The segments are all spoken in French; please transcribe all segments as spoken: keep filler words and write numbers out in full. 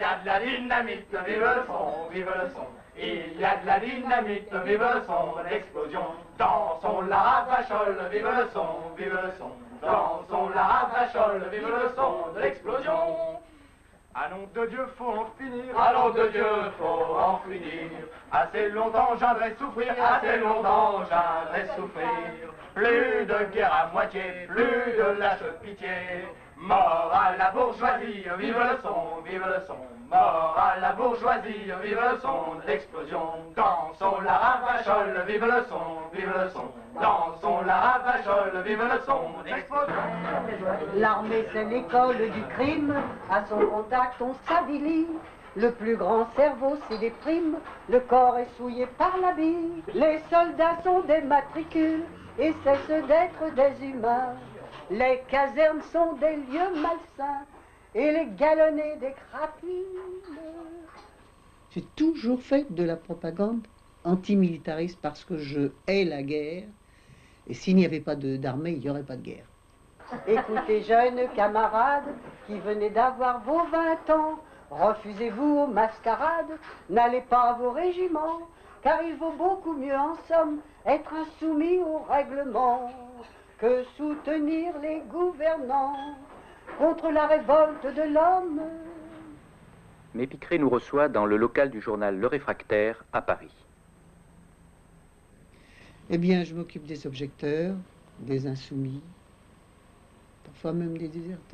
y a de la dynamite, vive le son, vive le son. Il y a de la dynamite, vive le son de l'explosion. Dansons la ravachole, vive le son, vive le son. Dansons la ravachole, vive le son de l'explosion. Ah nom de Dieu, faut en finir. Ah nom de Dieu, faut en finir. Assez longtemps j'aimerais souffrir, assez longtemps j'aimerais souffrir. Plus de guerre à moitié, plus de lâche pitié. Mort à la bourgeoisie, vive le son, vive le son. Mort à la bourgeoisie, vive le son de l'explosion. Dansons la ravachole, vive le son, vive le son. Dansons la ravachole, vive le son de l'explosion. L'armée, c'est l'école du crime. À son contact, on s'habilite. Le plus grand cerveau s'y déprime. Le corps est souillé par la bille. Les soldats sont des matricules et cessent d'être des humains. Les casernes sont des lieux malsains et les galonnets des crapules. J'ai toujours fait de la propagande antimilitariste parce que je hais la guerre. Et s'il n'y avait pas d'armée, il n'y aurait pas de guerre. Écoutez, jeunes camarades qui venez d'avoir vos vingt ans, refusez-vous aux mascarades, n'allez pas à vos régiments, car il vaut beaucoup mieux en somme être insoumis au règlement que soutenir les gouvernants contre la révolte de l'homme. Mais Picret nous reçoit dans le local du journal Le Réfractaire à Paris. Eh bien, je m'occupe des objecteurs, des insoumis, parfois même des déserteurs.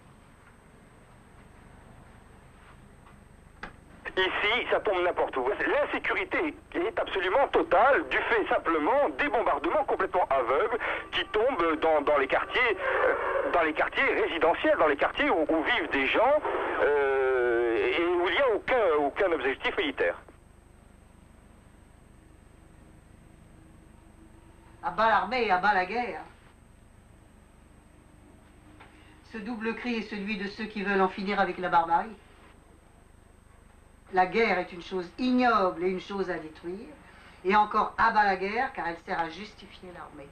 Ici, ça tombe n'importe où. L'insécurité est absolument totale du fait simplement des bombardements complètement aveugles qui tombent dans, dans les quartiers, euh, dans les quartiers résidentiels, dans les quartiers où, où vivent des gens euh, et où il n'y a aucun, aucun objectif militaire. À bas l'armée et à bas la guerre. Ce double cri est celui de ceux qui veulent en finir avec la barbarie. La guerre est une chose ignoble et une chose à détruire. Et encore à bas la guerre, car elle sert à justifier l'armée.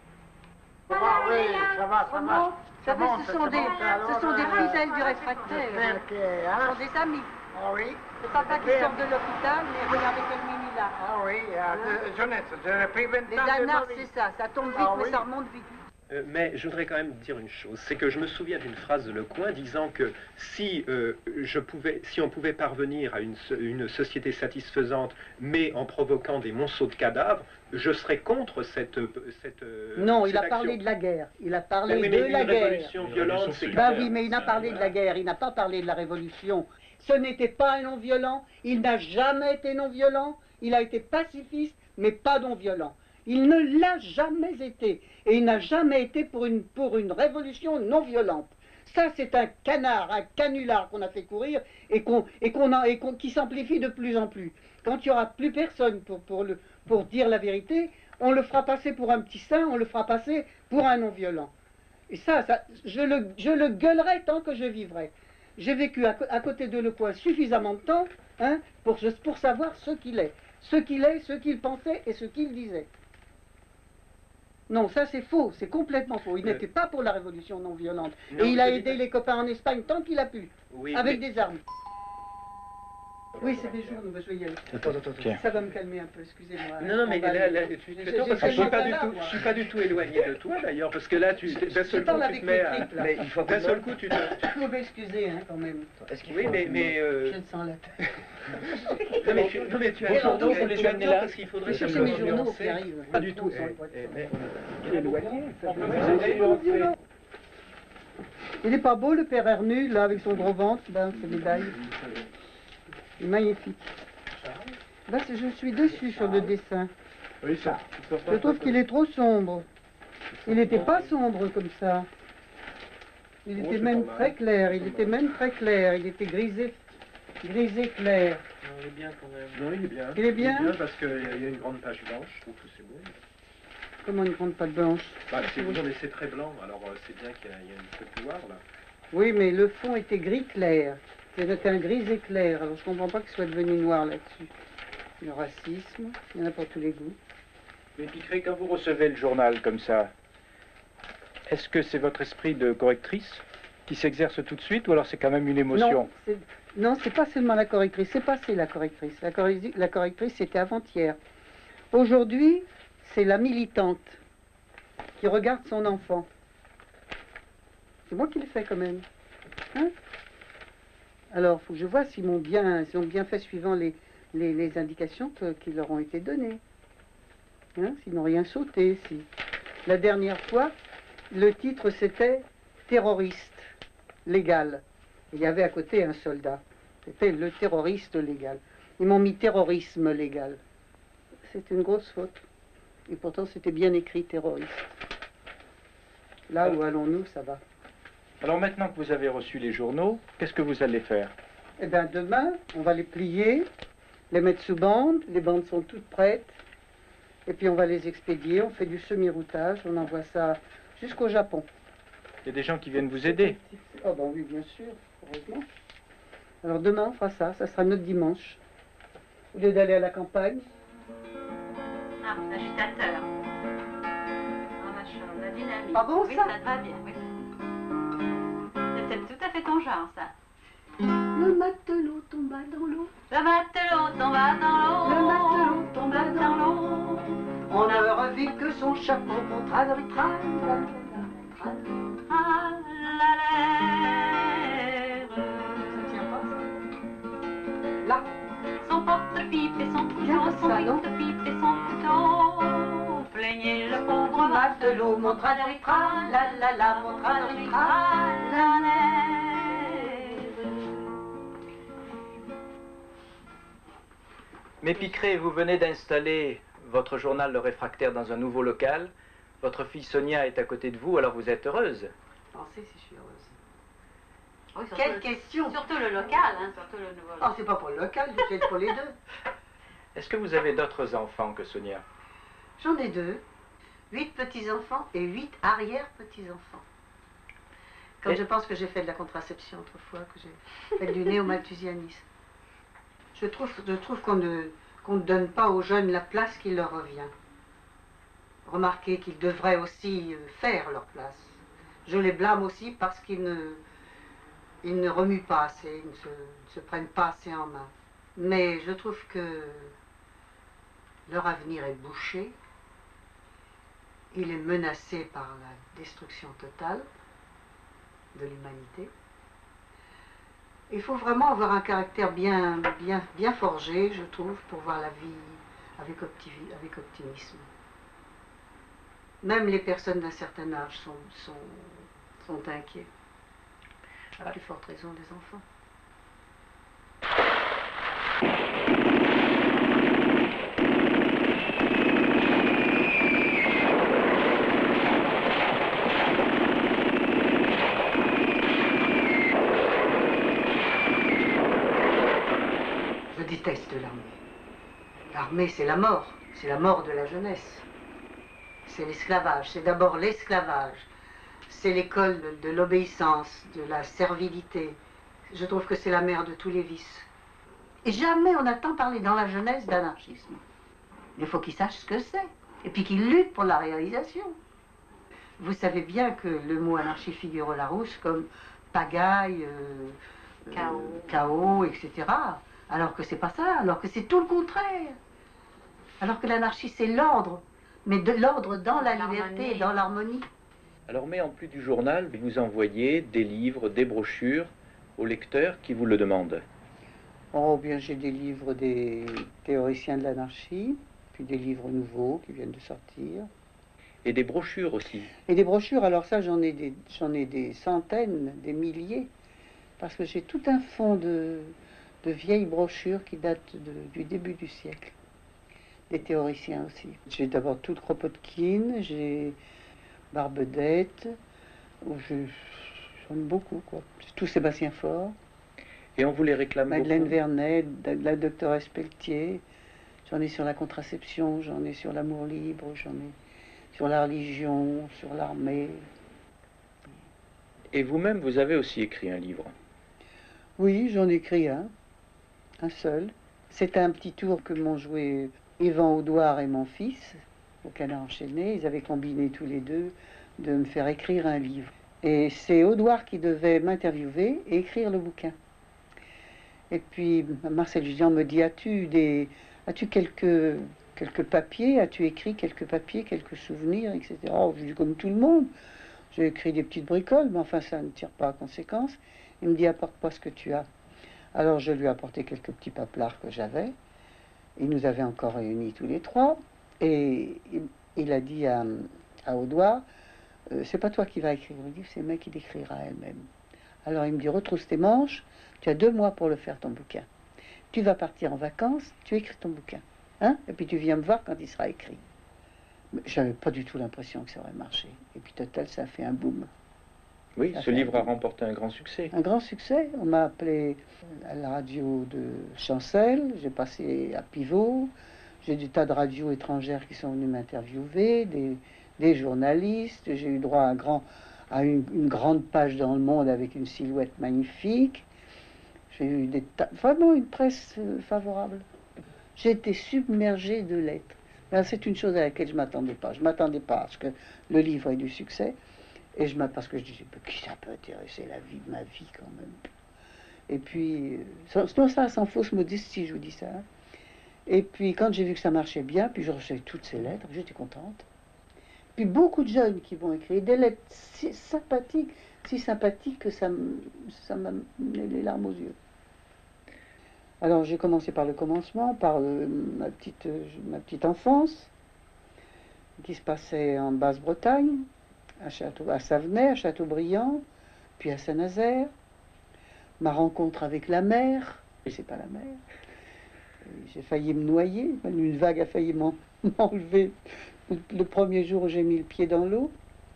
Ah oui, ça va, ça marche. Ça va, ce sont des, ce sont des fidèles du réfractaire. Ce sont des amis. Ah oui. C'est papa qui sort de l'hôpital, mais regardez quel mini là. Ah oui, euh, jeunesse, j'aurais pris vingt ans. Les anards, c'est ça, ça tombe vite, Ah mais oui. ça remonte vite. Euh, mais je voudrais quand même dire une chose, c'est que je me souviens d'une phrase de Lecoin disant que si, euh, je pouvais, si on pouvait parvenir à une, une société satisfaisante, mais en provoquant des monceaux de cadavres, je serais contre cette, cette Non, cette il a action. parlé de la guerre. Il a parlé Mais oui, de mais la une guerre. révolution violente, c'est Bah oui, mais il a parlé de la guerre, il n'a pas parlé de la révolution. Ce n'était pas un non-violent, il n'a jamais été non-violent, il a été pacifiste, mais pas non-violent. Il ne l'a jamais été, et il n'a jamais été pour une, pour une révolution non-violente. Ça, c'est un canard, un canular qu'on a fait courir et, qu'on, et, qu'on a, et qu'on, qui s'amplifie de plus en plus. Quand il n'y aura plus personne pour, pour, le, pour dire la vérité, on le fera passer pour un petit saint, on le fera passer pour un non-violent. Et ça, ça je, le, je le gueulerai tant que je vivrai. J'ai vécu à, à côté de Lecoin suffisamment de temps hein, pour, pour savoir ce qu'il est. Ce qu'il est, ce qu'il pensait et ce qu'il disait. Non, ça c'est faux, c'est complètement faux. Il Euh, n'était pas pour la révolution non violente. non, Et il a je dis aidé pas- les copains en Espagne tant qu'il a pu, Oui, avec mais- des armes. Oui, c'est des jours, nous je vais y aller. Attends, attends, attends. Ça va me calmer un peu, excusez-moi. Non, non, mais On va là, aller. là, tu J'ai- fais tort j'ai parce que je suis seulement pas pas du là, tout, moi. je suis pas du tout éloigné de toi d'ailleurs, parce que là, tu d'un seul coup, parle tu avec te mets mes à, tripes, là. mais il faut d'un seul coup, tu te, Vous m'excusez, hein, quand même. oui, mais mais euh, Je le sens là. non mais tu, non mais tu as Les tort, journaux, tu faut as les tu as amener tort là. parce qu'il faudrait Je vais que chercher ce mes soit journaux nuancé. qui arrivent. Pas du tout. Ils sont Eh, pas- eh, mais on est éloigné. ça peut violent. Il n'est pas beau le père Ernu, là, avec son gros ventre, ben, ses médailles. Il est magnifique. Ben, c'est- je suis déçue sur le dessin. Oui, ça. Je trouve qu'il est trop sombre. Il n'était pas sombre comme ça. Il Oh, était c'est même pas mal. très clair, C'est il pas était mal. même très clair, il était grisé, grisé clair. Non, il est bien quand même. Non, il est bien. Il est bien parce qu'il y a une grande page blanche, je trouve que c'est beau. Comment une grande pâte blanche? Bah, c'est non, mais c'est très blanc, alors euh, c'est bien qu'il y a, il y a une peu de noir là. Oui, mais le fond était gris clair. C'était un gris éclair, alors je comprends pas qu'il soit devenu noir là-dessus. Le racisme, il y en a pour tous les goûts. Mais Picret, quand vous recevez le journal comme ça, est-ce que c'est votre esprit de correctrice qui s'exerce tout de suite ou alors c'est quand même une émotion? Non, c'est- Non, c'est pas seulement la correctrice, c'est passé la correctrice. La, corri- la correctrice, c'était avant-hier. Aujourd'hui, c'est la militante qui regarde son enfant. C'est moi qui le fais quand même. Hein? Alors, il faut que je vois s'ils m'ont bien, s'ils ont bien fait suivant les, les, les indications que, qui leur ont été données. Hein? S'ils n'ont rien sauté. Si. La dernière fois, le titre c'était « Terroriste légal ». Il y avait à côté un soldat. C'était le terroriste légal. Ils m'ont mis terrorisme légal. C'est une grosse faute. Et pourtant, c'était bien écrit terroriste. Là où allons-nous, ça va. Alors maintenant que vous avez reçu les journaux, qu'est-ce que vous allez faire? Eh bien, demain, on va les plier, les mettre sous bande. Les bandes sont toutes prêtes. Et puis, on va les expédier. On fait du semi-routage. On envoie ça jusqu'au Japon. Il y a des gens qui viennent vous aider. Oh ben oui, bien sûr, heureusement. Alors demain, on fera ça. Ça sera notre dimanche. Au lieu d'aller à la campagne. Ah, l'agitateur. Ah, machin, la dynamique. Ah bon, oui, ça ça te va bien, oui. C'est tout à fait ton genre, ça. Le matelot tomba dans l'eau. Le matelot tomba dans l'eau. Le matelot tomba dans l'eau. On ne revit que son chapeau contre arbitral. À la l'air. Ça tient pas, ça? Là. Son porte-pipe et son Bien couteau, comme son ça, non? porte-pipe et son couteau. Plaignez le pauvre Matelot, mon train de ritra, la la la, mon train de ritra, la Mais Picret, vous venez d'installer votre journal Le Réfractaire dans un nouveau local. Votre fille Sonia est à côté de vous, alors vous êtes heureuse. Pensez si je suis heureuse. Oui, surtout Quelle le- question? Surtout le local, hein, surtout le nouveau Oh, c'est pas pour le local, c'est pour les deux. Est-ce que vous avez d'autres enfants que Sonia? J'en ai deux. Huit petits-enfants et huit arrière-petits-enfants. Quand Et- je pense que j'ai fait de la contraception autrefois, que j'ai fait du néomalthusianisme. Je trouve, je trouve qu'on ne, qu'on ne donne pas aux jeunes la place qui leur revient. Remarquez qu'ils devraient aussi euh, faire leur place. Je les blâme aussi parce qu'ils ne, ils ne remuent pas assez, ils ne se, ne se prennent pas assez en main. Mais je trouve que leur avenir est bouché. Il est menacé par la destruction totale de l'humanité. Il faut vraiment avoir un caractère bien, bien, bien forgé, je trouve, pour voir la vie avec, optivi- avec optimisme. Même les personnes d'un certain âge sont, sont, sont inquiets. À plus forte raison des enfants. Je déteste l'armée. L'armée, c'est la mort. C'est la mort de la jeunesse. C'est l'esclavage. C'est d'abord l'esclavage. C'est l'école de, de l'obéissance, de la servilité. Je trouve que c'est la mère de tous les vices. Et jamais on n'entend parler dans la jeunesse d'anarchisme. Il faut qu'ils sachent ce que c'est. Et puis qu'ils luttent pour la réalisation. Vous savez bien que le mot anarchie figure au Larousse comme pagaille, euh, Chaos. euh, chaos, et cetera. Alors que c'est pas ça, alors que c'est tout le contraire. Alors que l'anarchie, c'est l'ordre, mais de l'ordre dans la L'harmonie. liberté et dans l'harmonie. Alors, mais en plus du journal, vous envoyez des livres, des brochures aux lecteurs qui vous le demandent. Oh, bien, j'ai des livres des théoriciens de l'anarchie, puis des livres nouveaux qui viennent de sortir. Et des brochures aussi. Et des brochures, alors ça, j'en ai des, j'en ai des centaines, des milliers, parce que j'ai tout un fond de, de vieilles brochures qui datent de- du début du siècle. Des théoriciens aussi. J'ai d'abord tout Kropotkin, j'ai Barbedette, ou je- j'en ai beaucoup, quoi. C'est tout Sébastien Faure, Et on vous les réclame Madeleine beaucoup. Vernet, de- de la doctoresse Pelletier, j'en ai sur la contraception, j'en ai sur l'amour libre, j'en ai sur la religion, sur l'armée. Et vous-même, vous avez aussi écrit un livre. Oui, j'en ai écrit un, un seul. C'est un petit tour que m'ont joué Yvan Audouard et mon fils, au Canard enchaîné. Ils avaient combiné tous les deux de me faire écrire un livre. Et c'est Audouard qui devait m'interviewer et écrire le bouquin. Et puis Marcel Jusian me dit, as-tu des, as-tu quelques, quelques papiers, as-tu écrit quelques papiers, quelques souvenirs, et cetera. Oh, je dis comme tout le monde, j'ai écrit des petites bricoles, mais enfin ça ne tire pas à conséquence. Il me dit, apporte-moi ce que tu as. Alors je lui ai apporté quelques petits paplards que j'avais. Il nous avait encore réunis tous les trois. Et il, il a dit à, à Audoir, euh, c'est pas toi qui vas écrire, il me dit, c'est moi qui l'écrira elle-même. Alors il me dit, retrousse tes manches, tu as deux mois pour le faire ton bouquin. Tu vas partir en vacances, tu écris ton bouquin. Hein, et puis tu viens me voir quand il sera écrit. J'avais pas du tout l'impression que ça aurait marché. Et puis total, ça a fait un boom. Oui, ça ce livre un a remporté un grand succès. Un grand succès. On m'a appelé à la radio de Chancel, j'ai passé à Pivot, j'ai des tas de radios étrangères qui sont venues m'interviewer, des, des journalistes, j'ai eu droit à, un grand, à une, une grande page dans Le Monde avec une silhouette magnifique. J'ai eu des tas, vraiment une presse favorable. J'ai été submergée de lettres. C'est une chose à laquelle je ne m'attendais pas. Je ne m'attendais pas à ce que le livre ait du succès. Et je parce que je disais, qui ça peut intéresser la vie de ma vie quand même. Et puis, non, ça, sans fausse modestie, je vous dis ça. Et puis, quand j'ai vu que ça marchait bien, puis je recevais toutes ces lettres, j'étais contente. Puis beaucoup de jeunes qui vont écrire des lettres si sympathiques, si sympathiques que ça m'a mené les larmes aux yeux. Alors j'ai commencé par le commencement, par le, ma, petite, ma petite enfance, qui se passait en Basse-Bretagne, à, Château, à Savenay, à Châteaubriand, puis à Saint-Nazaire. Ma rencontre avec la mer, et c'est pas la mer. J'ai failli me noyer, une vague a failli m'enlever le premier jour où j'ai mis le pied dans l'eau.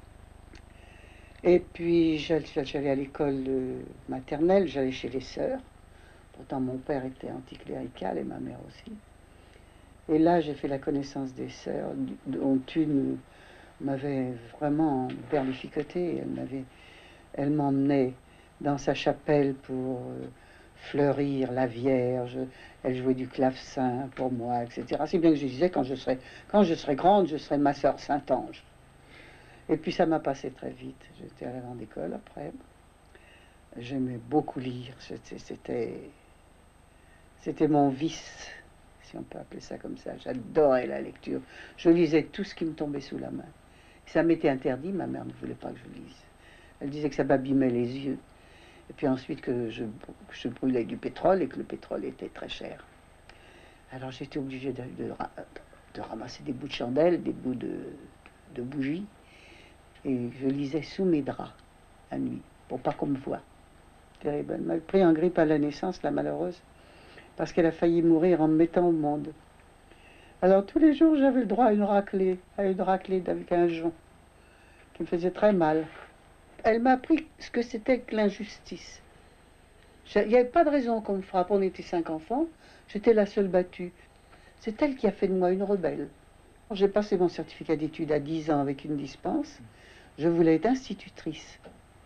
Et puis j'allais à l'école maternelle, j'allais chez les sœurs. Pourtant, mon père était anticlérical et ma mère aussi. Et là, j'ai fait la connaissance des sœurs, dont une m'avait vraiment berlificoté. Elle m'avait, elle m'emmenait dans sa chapelle pour euh, fleurir la Vierge. Elle jouait du clavecin pour moi, et cetera. C'est bien que je disais, quand je serai, quand je serai grande, je serai ma sœur Saint-Ange. Et puis ça m'a passé très vite. J'étais à la grande école après. J'aimais beaucoup lire. C'était... C'était mon vice, si on peut appeler ça comme ça. J'adorais la lecture. Je lisais tout ce qui me tombait sous la main. Ça m'était interdit, ma mère ne voulait pas que je lise. Elle disait que ça m'abîmait les yeux. Et puis ensuite que je, que je brûlais du pétrole et que le pétrole était très cher. Alors j'étais obligée de, de, de ramasser des bouts de chandelle, des bouts de, de bougies. Et je lisais sous mes draps, la nuit, pour pas qu'on me voie. Terrible. Elle m'a pris en grippe à la naissance, la malheureuse, parce qu'elle a failli mourir en me mettant au monde. Alors tous les jours, j'avais le droit à une raclée, à une raclée avec un jonc, qui me faisait très mal. Elle m'a appris ce que c'était que l'injustice. Il n'y avait pas de raison qu'on me frappe, on était cinq enfants, j'étais la seule battue. C'est elle qui a fait de moi une rebelle. J'ai passé mon certificat d'études à dix ans avec une dispense. Je voulais être institutrice.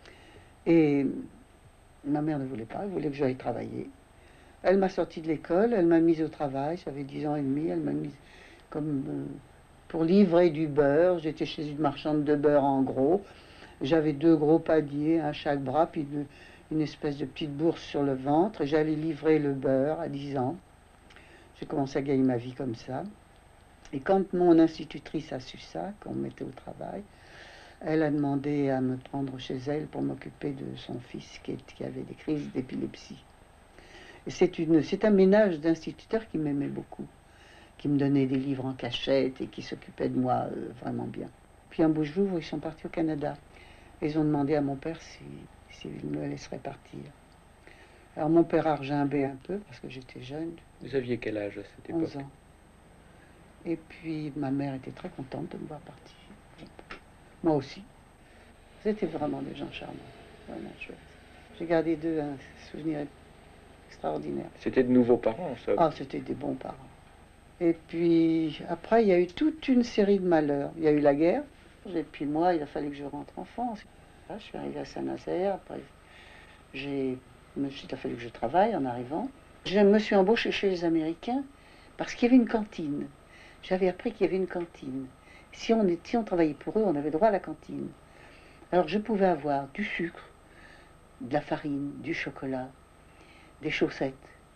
Et ma mère ne voulait pas, elle voulait que j'aille travailler. Elle m'a sorti de l'école, elle m'a mise au travail, j'avais dix ans et demi, elle m'a mise comme euh, pour livrer du beurre. J'étais chez une marchande de beurre en gros. J'avais deux gros paniers, un chaque bras, puis une, une espèce de petite bourse sur le ventre. J'allais livrer le beurre à dix ans. J'ai commencé à gagner ma vie comme ça. Et quand mon institutrice a su ça, qu'on me mettait au travail, elle a demandé à me prendre chez elle pour m'occuper de son fils qui, qui avait des crises d'épilepsie. C'est un ménage d'instituteurs qui m'aimait beaucoup, qui me donnait des livres en cachette et qui s'occupait de moi euh, vraiment bien. Puis un beau jour, ils sont partis au Canada. Ils ont demandé à mon père s'il si, si me laisserait partir. Alors mon père a regimbé un peu parce que j'étais jeune. Vous aviez quel âge à cette époque? onze ans. Et puis ma mère était très contente de me voir partir. Moi aussi. C'était vraiment des gens charmants, vraiment chouettes. J'ai gardé d'eux un souvenir extraordinaire. C'était de nouveaux parents, ça? Ah, c'était des bons parents. Et puis, après, il y a eu toute une série de malheurs. Il y a eu la guerre, et puis moi, il a fallu que je rentre en France. Là, je suis arrivée à Saint-Nazaire, après, j'ai, il a fallu que je travaille en arrivant. Je me suis embauchée chez les Américains parce qu'il y avait une cantine. J'avais appris qu'il y avait une cantine. Si on, si on travaillait pour eux, on avait droit à la cantine. Alors, je pouvais avoir du sucre, de la farine, du chocolat, des chaussettes,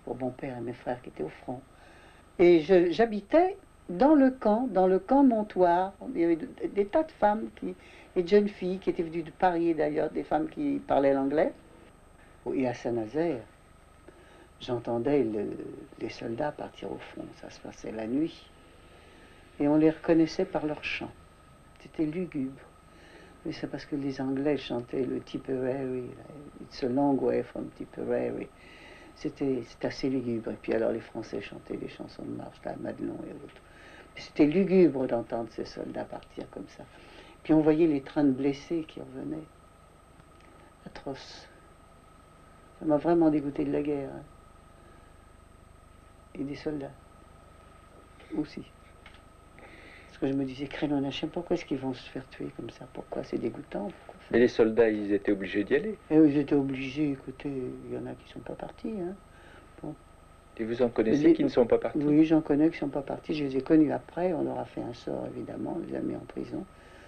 pour mon père et mes frères qui étaient au front. Et je- j'habitais dans le camp, dans le camp Montoire. Il y avait de- des tas de femmes qui, et de jeunes filles qui étaient venues de Paris d'ailleurs, des femmes qui parlaient l'anglais. Et à Saint-Nazaire, j'entendais le- les soldats partir au front, ça se passait la nuit. Et on les reconnaissait par leur chant. C'était lugubre. Mais c'est parce que les Anglais chantaient le Tipperary, It's a long way from Tipperary. C'était c'était assez lugubre. Et puis alors les Français chantaient les chansons de marche, la Madelon et autres. C'était lugubre d'entendre ces soldats partir comme ça. Puis on voyait les trains de blessés qui revenaient. Atroce. Ça m'a vraiment dégoûté de la guerre. Hein. Et des soldats. Aussi. Parce que je me disais, crénom d'un chien, pourquoi est-ce qu'ils vont se faire tuer comme ça? Pourquoi? C'est dégoûtant. Pourquoi Mais les soldats, ils étaient obligés d'y aller. Et ils étaient obligés, écoutez, il y en a qui ne sont pas partis. Hein. Bon. Et vous en connaissez Les- qui ne sont pas partis? Oui, j'en connais qui ne sont pas partis. Je les ai connus après. On leur a fait un sort, évidemment. On les a mis en prison.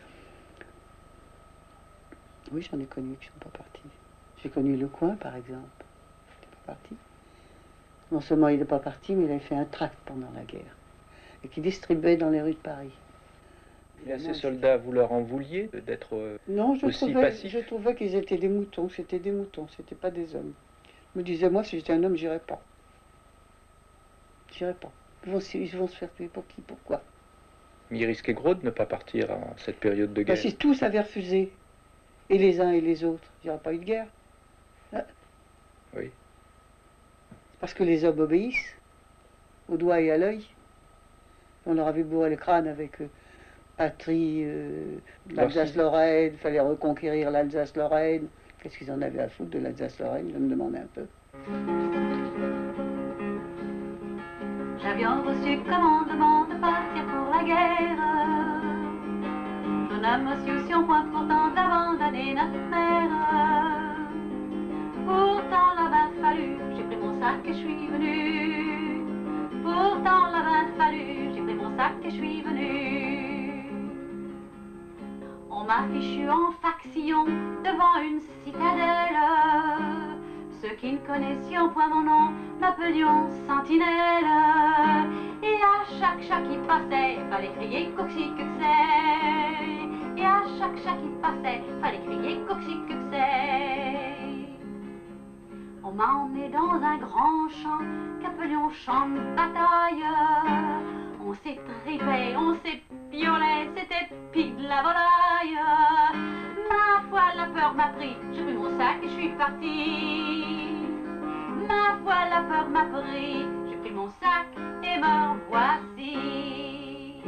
Oui, j'en ai connu qui ne sont pas partis. J'ai connu Lecoing, par exemple. Il n'était pas parti. Non seulement il n'est pas parti, mais il a fait un tract pendant la guerre. Et qui distribuait dans les rues de Paris. Et à ces soldats, vous leur en vouliez d'être euh, Non, je aussi trouvais, passifs? je trouvais qu'ils étaient des moutons. C'était des moutons, c'était pas des hommes. Je me disais, moi, si j'étais un homme, j'irais pas. J'irais pas. Ils vont, se- ils vont se faire tuer pour qui? Pourquoi? Mais ils risquaient gros de ne pas partir en cette période de Bah, guerre. si tous avaient refusé, et les uns et les autres, il n'y aurait pas eu de guerre. Ah. Oui. C'est parce que les hommes obéissent, au doigt et à l'œil. On leur avait bourré le crâne avec euh, patrie, euh, l'Alsace-Lorraine, il fallait reconquérir l'Alsace-Lorraine. Qu'est-ce qu'ils en avaient à foutre de l'Alsace-Lorraine? Je me demandais un peu. J'avions reçu commandement de partir pour la guerre. Nous n'avons soucions point pourtant d'abandonner notre mère. Pourtant là-bas fallu, j'ai pris mon sac et je suis venu. Pourtant là-bas fallu, j'ai pris mon sac et je suis venu. On m'a fichu en faction devant une citadelle. Ceux qui ne connaissions point mon nom m'appelions Sentinelle. Et à chaque chat qui passait, fallait crier coxy que c'est. Et à chaque chat qui passait, fallait crier coxy que c'est. On m'a emmené dans un grand champ qu'appelions champ de bataille. On s'étripait, on s'épiolait, c'était pis de la volaille. Ma foi, la peur m'a pris, j'ai pris mon sac et je suis parti. Ma foi, la peur m'a pris, j'ai pris mon sac et me voici.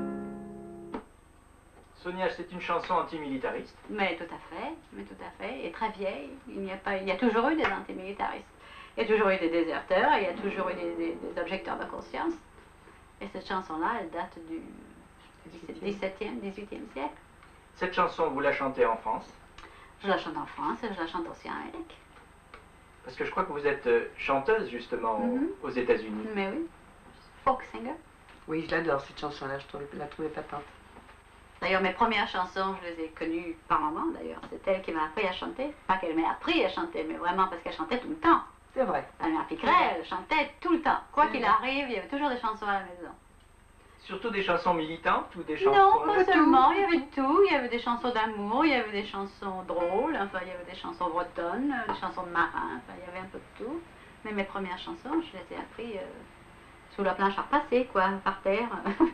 Sonia, c'est une chanson antimilitariste. Mais tout à fait, mais tout à fait, et très vieille. Il n'y a pas, il y a toujours eu des antimilitaristes. Il y a toujours eu des déserteurs, et il y a toujours eu des, des, des objecteurs de conscience. Et cette chanson-là, elle date du dix-septième, dix-huitième siècle. Cette chanson, vous la chantez en France? Je la chante en France et je la chante aussi en Amérique. Parce que je crois que vous êtes euh, chanteuse, justement, Mhm. aux États-Unis. Mais oui, folk singer. Oui, je l'adore cette chanson-là, je trouve, la trouvais patente. D'ailleurs, mes premières chansons, je les ai connues par maman, d'ailleurs. C'est elle qui m'a appris à chanter. Pas qu'elle m'a appris à chanter, mais vraiment parce qu'elle chantait tout le temps. C'est vrai. La mère Picret, elle chantait tout le temps. Quoi qu'il arrive, il y avait toujours des chansons à la maison. Surtout des chansons militantes ou des chansons... Non, pas seulement, il y avait tout. Il y avait des chansons d'amour, il y avait des chansons drôles, enfin, il y avait des chansons bretonnes, des chansons de marins, enfin, il y avait un peu de tout. Mais mes premières chansons, je les ai apprises euh, sous la planche à repasser, quoi, par terre.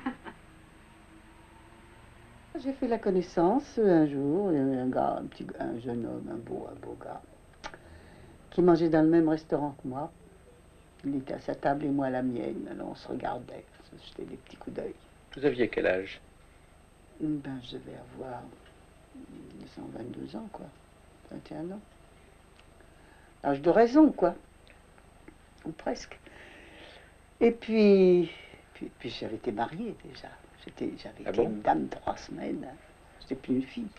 J'ai fait la connaissance un jour, il y avait un gars, un petit, un jeune homme, un beau, un beau gars, qui mangeait dans le même restaurant que moi. Il était à sa table et moi à la mienne. Alors on se regardait, on se jetait des petits coups d'œil. Vous aviez quel âge? Ben, je devais avoir cent vingt-deux ans, quoi. vingt et un ans. L'âge de raison, quoi. Ou presque. Et puis, puis, puis j'avais été mariée déjà. J'étais, j'avais Ah été bon? une dame de trois semaines. J'étais plus une fille.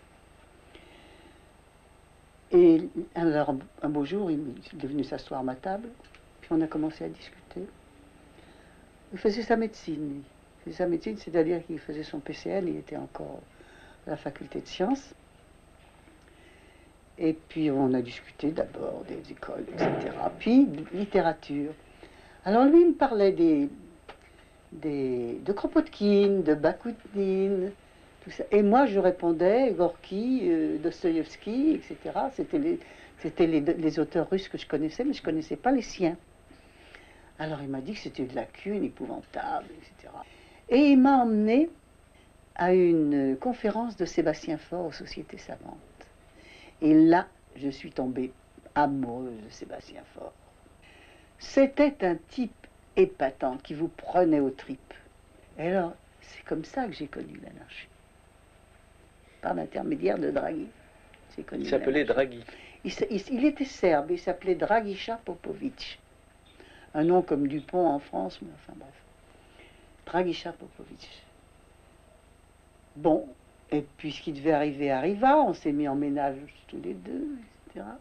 Et alors, un beau jour, il est venu s'asseoir à ma table. Puis on a commencé à discuter. Il faisait sa médecine, lui. Il faisait sa médecine, c'est-à-dire qu'il faisait son P C N, il était encore à la faculté de sciences. Et puis on a discuté d'abord des écoles, et cetera. Puis littérature. Alors lui, il me parlait des, des, de Kropotkin, de Bakounine, tout ça. Et moi, je répondais Gorky, euh, Dostoïevski, et cetera. C'était les, c'était les, les auteurs russes que je connaissais, mais je ne connaissais pas les siens. Alors il m'a dit que c'était de lacune épouvantable, et cetera. Et il m'a emmené à une conférence de Sébastien Faure aux Sociétés Savantes. Et là, je suis tombée amoureuse de Sébastien Faure. C'était un type épatant qui vous prenait aux tripes. Et alors, c'est comme ça que j'ai connu l'anarchie. Par l'intermédiaire de Draghi. Il s'appelait Draghi. Il, il, il était serbe, il s'appelait Dragiša Popović. Un nom comme Dupont en France, mais enfin bref. Dragiša Popović. Bon, et puis ce qui devait arriver arriva, on s'est mis en ménage tous les deux, et cetera.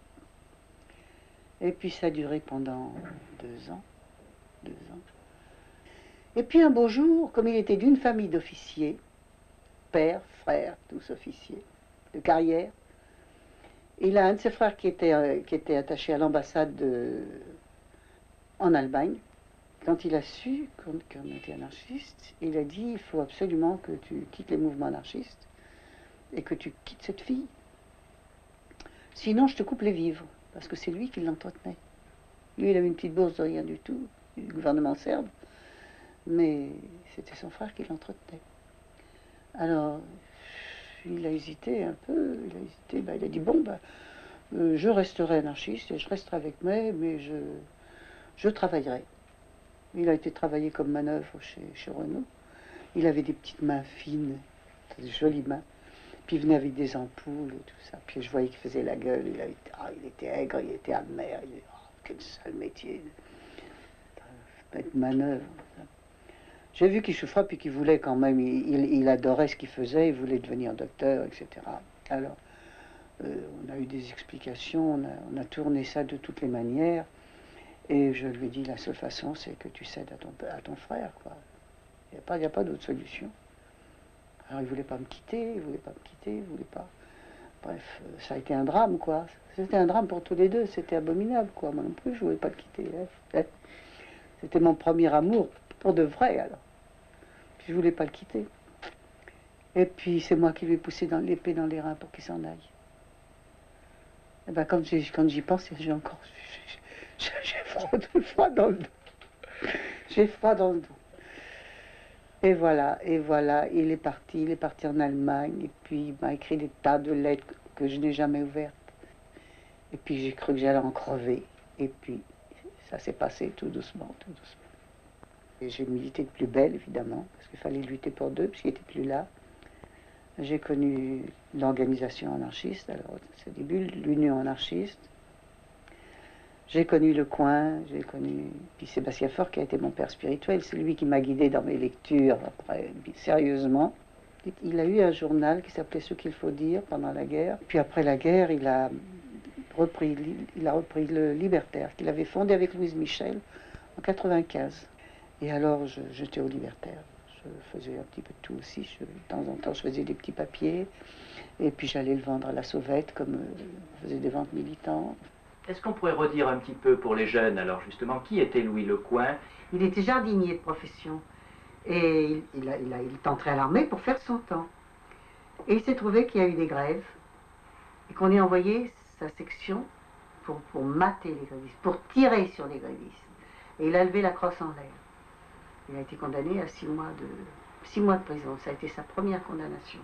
Et puis ça a duré pendant deux ans. Deux ans. Et puis un beau jour, comme il était d'une famille d'officiers, père, frère, tous officiers, de carrière, il a un de ses frères qui était, euh, qui était attaché à l'ambassade de... en Allemagne. Quand il a su qu'on qu était anarchiste, il a dit, il faut absolument que tu quittes les mouvements anarchistes et que tu quittes cette fille. Sinon, je te coupe les vivres, parce que c'est lui qui l'entretenait. Lui, il avait une petite bourse de rien du tout, du gouvernement serbe, mais c'était son frère qui l'entretenait. Alors, il a hésité un peu, il a hésité, ben, il a dit, bon, ben, euh, je resterai anarchiste et je resterai avec moi, mais je, je travaillerai. Il a été travaillé comme manœuvre chez, chez Renault. Il avait des petites mains fines, des jolies mains. Puis il venait avec des ampoules et tout ça. Puis je voyais qu'il faisait la gueule. Il, avait, ah, il était aigre, il était amer. Il disait, oh, quel sale métier. Être manœuvre. J'ai vu qu'il souffrait puis qu'il voulait quand même. Il, il, il adorait ce qu'il faisait. Il voulait devenir docteur, et cetera. Alors, euh, on a eu des explications. On a, on a tourné ça de toutes les manières. Et je lui ai dit, la seule façon, c'est que tu cèdes à ton, à ton frère, quoi. Il n'y a pas, y a pas d'autre solution. Alors, il ne voulait pas me quitter, il ne voulait pas me quitter, il ne voulait pas... Bref, ça a été un drame, quoi. C'était un drame pour tous les deux, c'était abominable, quoi. Moi non plus, je ne voulais pas le quitter. Hein. C'était mon premier amour, pour de vrai, alors. Puis je ne voulais pas le quitter. Et puis, c'est moi qui lui ai poussé l'épée dans les reins pour qu'il s'en aille. Et ben, quand j'y quand j'y pense, j'ai encore... J'ai froid, froid dans le dos. J'ai froid dans le dos. Et voilà, et voilà, il est parti, il est parti en Allemagne, et puis il m'a écrit des tas de lettres que je n'ai jamais ouvertes. Et puis j'ai cru que j'allais en crever. Et puis ça s'est passé tout doucement, tout doucement. Et j'ai milité de plus belle, évidemment, parce qu'il fallait lutter pour deux, puisqu'il n'était plus là. J'ai connu l'organisation anarchiste, alors c'est le début, l'Union anarchiste. J'ai connu Le Coin, j'ai connu... Puis Sébastien Faure, qui a été mon père spirituel, c'est lui qui m'a guidé dans mes lectures, après, sérieusement. Il a eu un journal qui s'appelait Ce qu'il faut dire pendant la guerre. Puis après la guerre, il a repris, il a repris le Libertaire, qu'il avait fondé avec Louise Michel en quatre-vingt-quinze. Et alors, j'étais au Libertaire. Je faisais un petit peu de tout aussi. Je, de temps en temps, je faisais des petits papiers. Et puis j'allais le vendre à la Sauvette, comme euh, je faisais des ventes militantes. Est-ce qu'on pourrait redire un petit peu pour les jeunes, alors justement, qui était Louis Lecoing? Il était jardinier de profession. Et il, il, a, il, a, il est entré à l'armée pour faire son temps. Et il s'est trouvé qu'il y a eu des grèves. Et qu'on ait envoyé sa section pour, pour mater les grévistes, pour tirer sur les grévistes. Et il a levé la crosse en l'air. Il a été condamné à six mois de, six mois de prison. Ça a été sa première condamnation.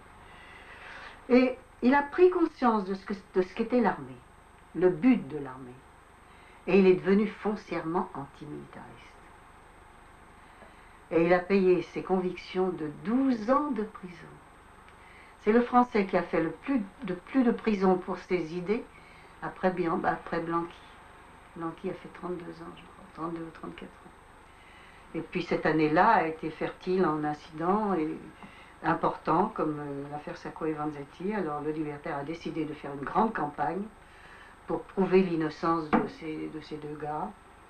Et il a pris conscience de ce que, de ce qu'était l'armée. Le but de l'armée. Et il est devenu foncièrement antimilitariste. Et il a payé ses convictions de douze ans de prison. C'est le Français qui a fait le plus de, plus de prison pour ses idées après, après Blanqui. Blanqui a fait trente-deux ans, je crois, trente-deux ou trente-quatre ans. Et puis cette année-là a été fertile en incidents et importants, comme euh, l'affaire Sacco et Vanzetti. Alors le Libertaire a décidé de faire une grande campagne pour prouver l'innocence de ces, de ces deux gars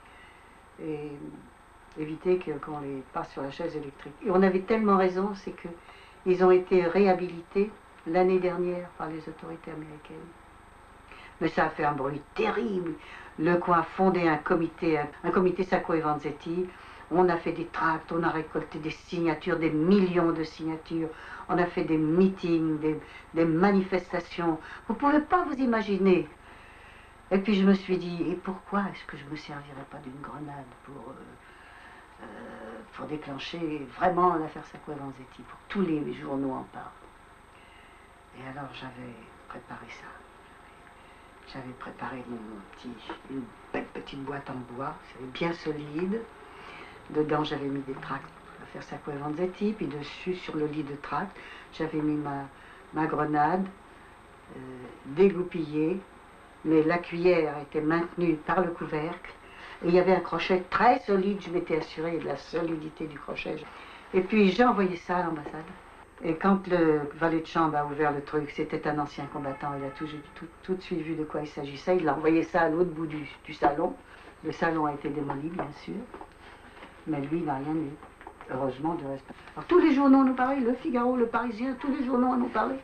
et éviter qu'on les passe sur la chaise électrique. Et on avait tellement raison, c'est qu'ils ont été réhabilités l'année dernière par les autorités américaines. Mais ça a fait un bruit terrible. Le coin a fondé un comité, un, un comité Sacco et Vanzetti. On a fait des tracts, on a récolté des signatures, des millions de signatures. On a fait des meetings, des, des manifestations. Vous ne pouvez pas vous imaginer. Et puis je me suis dit, et pourquoi est-ce que je ne me servirais pas d'une grenade pour, euh, euh, pour déclencher vraiment l'affaire Sacco et Vanzetti, pour tous les journaux en parlent. Et alors j'avais préparé ça. J'avais préparé mon, mon petit, une belle petite boîte en bois, c'était bien solide. Dedans j'avais mis des tracts pour l'affaire Sacco et Vanzetti, puis dessus, sur le lit de tracts, j'avais mis ma, ma grenade euh, dégoupillée. Mais la cuillère était maintenue par le couvercle et il y avait un crochet très solide, je m'étais assurée de la solidité du crochet. Et puis j'ai envoyé ça à l'ambassade. Et quand le valet de chambre a ouvert le truc, c'était un ancien combattant, il a tout, tout, tout de suite vu de quoi il s'agissait, il a envoyé ça à l'autre bout du, du salon. Le salon a été démoli, bien sûr, mais lui, il n'a rien eu. Heureusement, de reste. Alors tous les journaux nous parlaient, le Figaro, le Parisien, tous les journaux nous parlaient.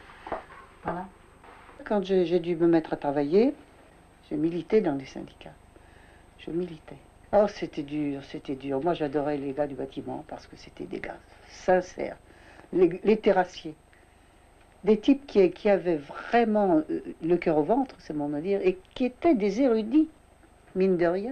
Voilà. Quand j'ai dû me mettre à travailler, j'ai milité dans les syndicats. Je militais. Oh, c'était dur, c'était dur. Moi, j'adorais les gars du bâtiment parce que c'était des gars sincères. Les, les terrassiers. Des types qui, qui avaient vraiment le cœur au ventre, c'est mon à dire, et qui étaient des érudits, mine de rien.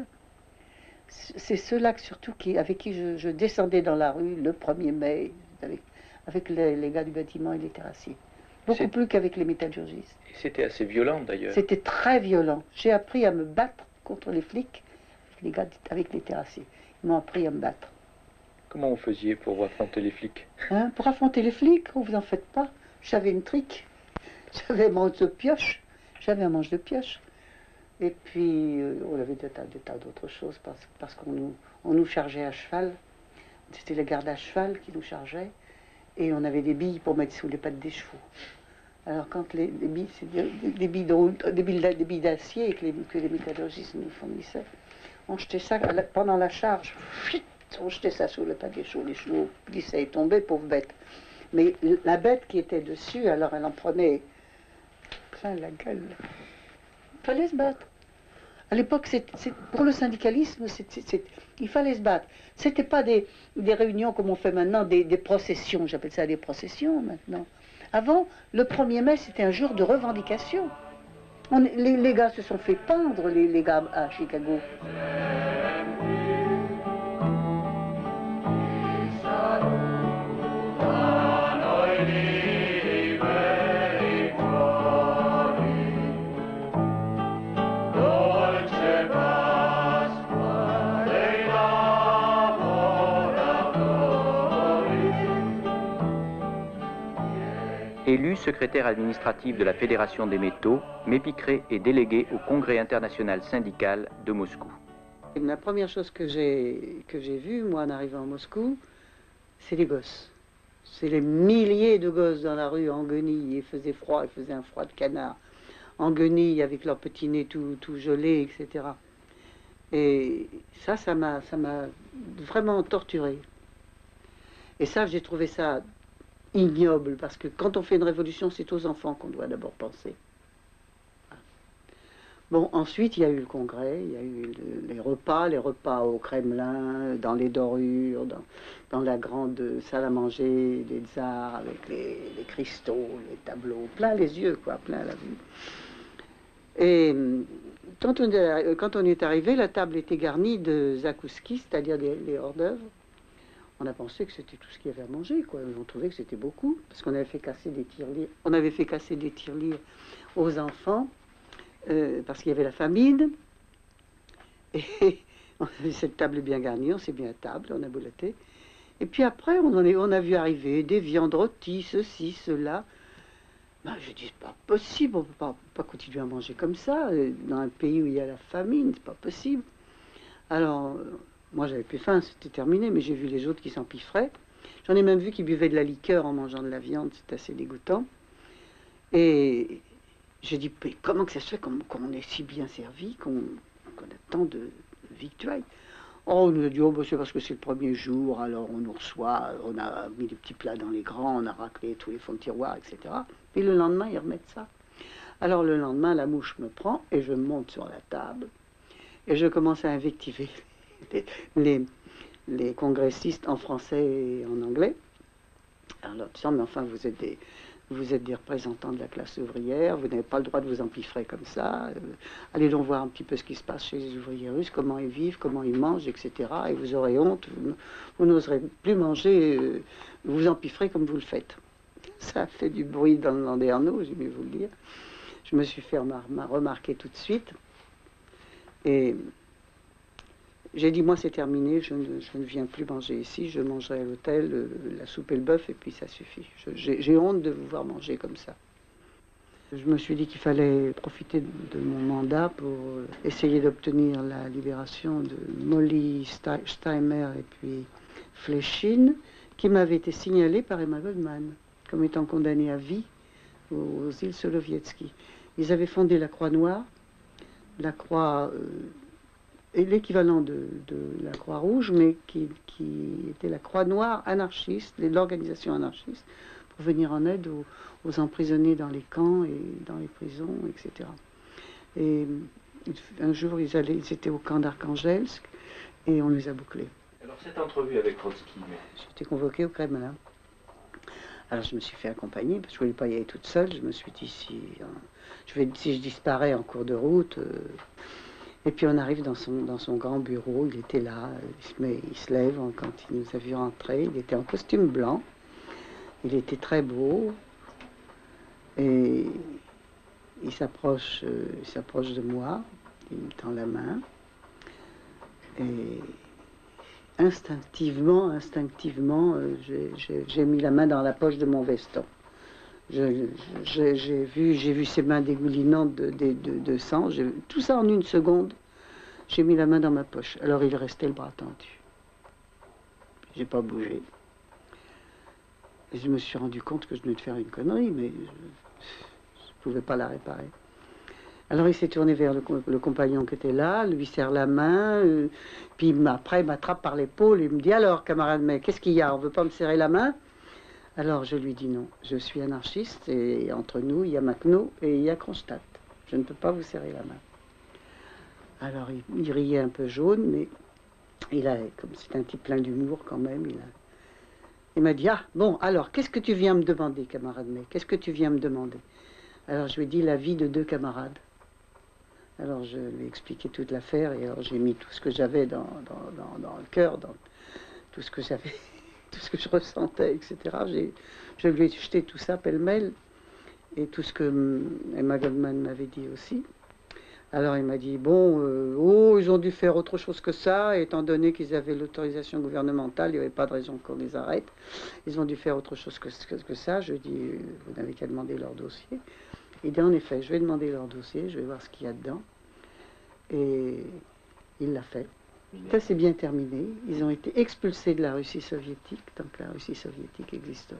C'est ceux-là surtout qui, avec qui je, je descendais dans la rue le premier mai, avec, avec les, les gars du bâtiment et les terrassiers. Beaucoup plus qu'avec les métallurgistes. C'était assez violent d'ailleurs. C'était très violent. J'ai appris à me battre contre les flics, les gars avec les terrassiers. Ils m'ont appris à me battre. Comment vous faisiez pour affronter les flics? Hein, pour affronter les flics, oh, vous en faites pas. J'avais une trique. J'avais un manche de pioche. J'avais un manche de pioche. Et puis, euh, on avait des tas, des tas d'autres choses parce, parce qu'on nous, on nous chargeait à cheval. C'était les gardes à cheval qui nous chargeaient. Et on avait des billes pour mettre sous les pattes des chevaux. Alors quand les, les billes, c'est des, des billes d'acier que les, que les métallurgistes nous fournissaient, on jetait ça pendant la charge, on jetait ça sous les pattes des chevaux, les chevaux glissaient et tombaient, pauvre bête. Mais la bête qui était dessus, alors elle en prenait plein la gueule. Il fallait se battre. À l'époque, pour le syndicalisme, c est, c est, il fallait se battre. C'était pas des, des réunions comme on fait maintenant, des, des processions. J'appelle ça des processions maintenant. Avant, le premier mai, c'était un jour de revendication. On, les, les gars se sont fait pendre, les, les gars à Chicago. Élu secrétaire administratif de la Fédération des métaux, Mépicré est délégué au Congrès international syndical de Moscou. La première chose que j'ai que j'ai vue, moi, en arrivant à Moscou, c'est les gosses. C'est les milliers de gosses dans la rue en guenilles. Il faisait froid, il faisait un froid de canard. En guenilles, avec leur petit nez tout, tout gelé, et cetera. Et ça, ça m'a ça m'a vraiment torturé. Et ça, j'ai trouvé ça ignoble, parce que quand on fait une révolution, c'est aux enfants qu'on doit d'abord penser. Bon, ensuite, il y a eu le congrès, il y a eu le, les repas, les repas au Kremlin, dans les dorures, dans, dans la grande salle à manger des tsars, avec les, les cristaux, les tableaux, plein les yeux, quoi, plein la vue. Et quand on, est, quand on est arrivé, la table était garnie de zakouski, c'est-à-dire des, des hors-d'œuvre. On a pensé que c'était tout ce qu'il y avait à manger, quoi. On trouvait que c'était beaucoup, parce qu'on avait fait casser des tirelires. On avait fait casser des tirelires aux enfants, euh, parce qu'il y avait la famine. Et on avait cette table bien garnie, on s'est mis à table, on a bouletté. Et puis après, on, en est, on a vu arriver des viandes rôties, ceci, cela. Ben, je dis, c'est pas possible, on ne peut pas, pas continuer à manger comme ça, dans un pays où il y a la famine, c'est pas possible. Alors... moi, j'avais plus faim, c'était terminé, mais j'ai vu les autres qui s'empiffraient. J'en ai même vu qui buvaient de la liqueur en mangeant de la viande, c'est assez dégoûtant. Et j'ai dit, mais comment que ça se fait qu'on qu'on est si bien servi, qu'on qu'on a tant de victuailles? Oh, on nous a dit, oh, bah, c'est parce que c'est le premier jour, alors on nous reçoit, on a mis des petits plats dans les grands, on a raclé tous les fonds de tiroir, et cetera. Puis le lendemain, ils remettent ça. Alors le lendemain, la mouche me prend et je monte sur la table et je commence à invectiver les, les, les congressistes en français et en anglais. Alors là, disant, mais enfin, vous êtes des... Vous êtes des représentants de la classe ouvrière, vous n'avez pas le droit de vous empiffrer comme ça. Euh, allez donc voir un petit peu ce qui se passe chez les ouvriers russes, comment ils vivent, comment ils mangent, et cetera. Et vous aurez honte, vous, vous n'oserez plus manger, euh, vous vous empifferez comme vous le faites. Ça a fait du bruit dans le Landerneau, je vais vous le dire. Je me suis fait remarquer tout de suite. Et j'ai dit, moi c'est terminé, je ne, je ne viens plus manger ici, je mangerai à l'hôtel euh, la soupe et le bœuf et puis ça suffit. J'ai honte de vous voir manger comme ça. Je me suis dit qu'il fallait profiter de mon mandat pour essayer d'obtenir la libération de Molly Steimer et puis Fléchine, qui m'avait été signalée par Emma Goldman comme étant condamnée à vie aux îles Solovietzky. Ils avaient fondé la Croix-Noire, la Croix... Euh, et l'équivalent de, de la Croix-Rouge, mais qui, qui était la Croix-Noire anarchiste, l'organisation anarchiste, pour venir en aide aux, aux emprisonnés dans les camps et dans les prisons, et cetera. Et un jour, ils, allaient, ils étaient au camp d'Arkhangelsk, et on les a bouclés. Alors cette entrevue avec Trotsky, mais... J'étais convoquée au Kremlin. Alors je me suis fait accompagner, parce que je ne voulais pas y aller toute seule. Je me suis dit, si, hein, je, vais, si je disparais en cours de route... Euh, Et puis on arrive dans son, dans son grand bureau, il était là, il se, met, il se lève quand il nous a vu rentrer, il était en costume blanc, il était très beau, et il s'approche euh, il s'approche de moi, il me tend la main, et instinctivement, instinctivement, euh, j'ai mis la main dans la poche de mon veston. J'ai vu, j'ai vu ses mains dégoulinantes de, de, de, de sang, tout ça en une seconde. J'ai mis la main dans ma poche. Alors il restait le bras tendu. J'ai pas bougé. Et je me suis rendu compte que je venais de faire une connerie, mais je ne pouvais pas la réparer. Alors il s'est tourné vers le, le compagnon qui était là, lui serre la main, euh, puis après il m'attrape par l'épaule et il me dit, alors camarade, mais qu'est-ce qu'il y a, on ne veut pas me serrer la main? Alors je lui dis non, je suis anarchiste et entre nous il y a Makhno et il y a Kronstadt. Je ne peux pas vous serrer la main. Alors il, il riait un peu jaune, mais il a, comme c'est un type plein d'humour quand même, il a, il m'a dit, ah bon, alors qu'est-ce que tu viens me demander, camarade May? Qu'est-ce que tu viens me demander? Alors je lui ai dit la vie de deux camarades. Alors je lui ai expliqué toute l'affaire et alors j'ai mis tout ce que j'avais dans, dans, dans, dans le cœur, dans tout ce que j'avais... tout ce que je ressentais, et cetera. Je lui ai jeté tout ça pêle-mêle, et tout ce que Emma Goldman m'avait dit aussi. Alors il m'a dit, bon, euh, oh, ils ont dû faire autre chose que ça, et étant donné qu'ils avaient l'autorisation gouvernementale, il n'y avait pas de raison qu'on les arrête. Ils ont dû faire autre chose que, que, que ça. Je dis, vous n'avez qu'à demander leur dossier. Il dit, en effet, je vais demander leur dossier, je vais voir ce qu'il y a dedans. Et il l'a fait. Ça s'est bien terminé. Ils ont été expulsés de la Russie soviétique, tant que la Russie soviétique existerait.